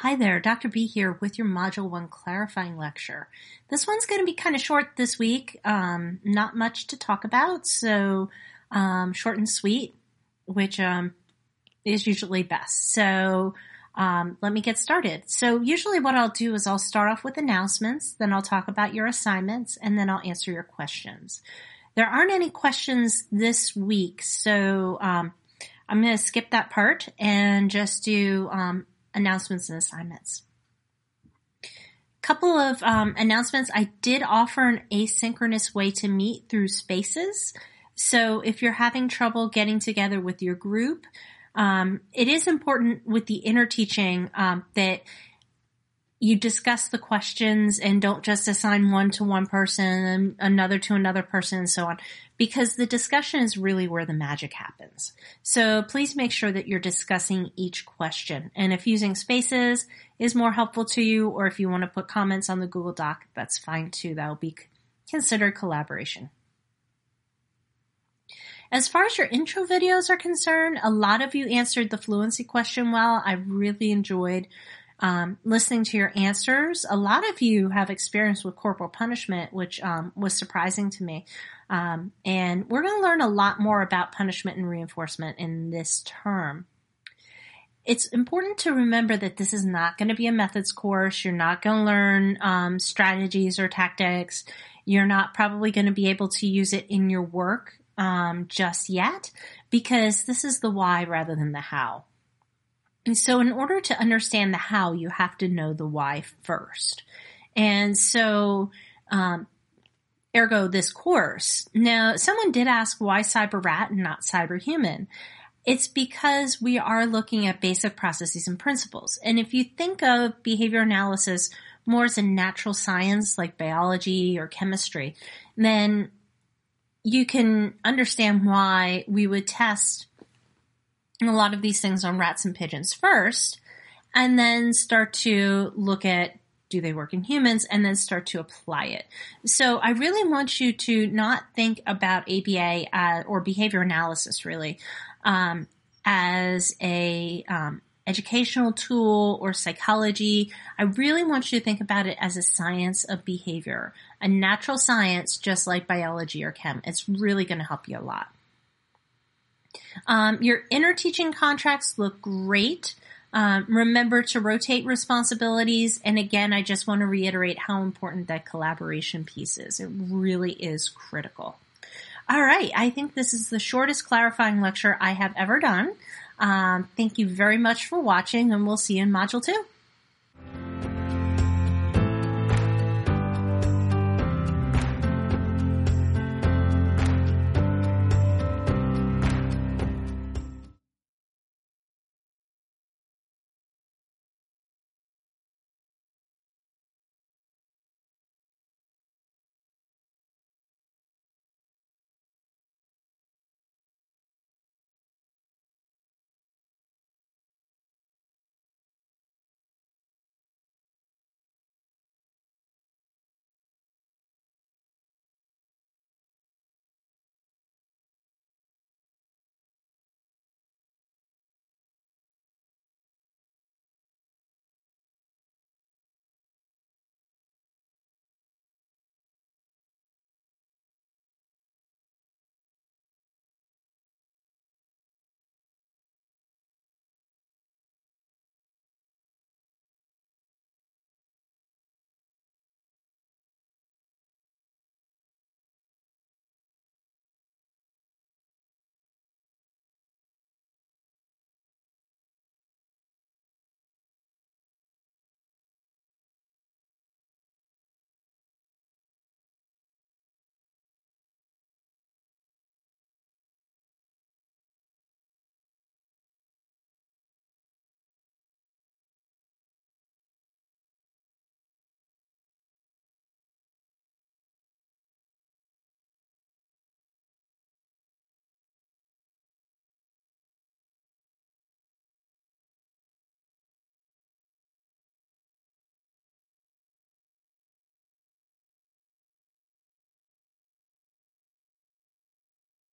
Hi there, Dr. B here with your Module 1 clarifying lecture. This one's going to be kind of short this week, not much to talk about, so short and sweet, which is usually best. So let me get started. So usually what I'll do is I'll start off with announcements, then I'll talk about your assignments, and then I'll answer your questions. There aren't any questions this week, so I'm going to skip that part and just do announcements and assignments. Couple of announcements. I did offer an asynchronous way to meet through Spaces. So if you're having trouble getting together with your group, it is important with the inner teaching that you discuss the questions and don't just assign one to one person and another to another person and so on, because the discussion is really where the magic happens. So please make sure that you're discussing each question. And if using Spaces is more helpful to you, or if you want to put comments on the Google Doc, that's fine too. That will be considered collaboration. As far as your intro videos are concerned, a lot of you answered the fluency question well. I really enjoyed listening to your answers. A lot of you have experience with corporal punishment, which was surprising to me. And we're going to learn a lot more about punishment and reinforcement in this term. It's important to remember that this is not going to be a methods course. You're not going to learn strategies or tactics. You're not probably going to be able to use it in your work just yet, because this is the why rather than the how. And so in order to understand the how, you have to know the why first. And so, ergo this course. Now, someone did ask why cyber rat and not cyber human. It's because we are looking at basic processes and principles. And if you think of behavior analysis more as a natural science like biology or chemistry, then you can understand why we would test a lot of these things on rats and pigeons first, and then start to look at, do they work in humans, and then start to apply it. So I really want you to not think about ABA or behavior analysis really as a educational tool or psychology. I really want you to think about it as a science of behavior, a natural science just like biology or chem. It's really going to help you a lot. Your inner teaching contracts look great. Remember to rotate responsibilities. And again, I just want to reiterate how important that collaboration piece is. It really is critical. All right. I think this is the shortest clarifying lecture I have ever done. Thank you very much for watching, and we'll see you in Module 2.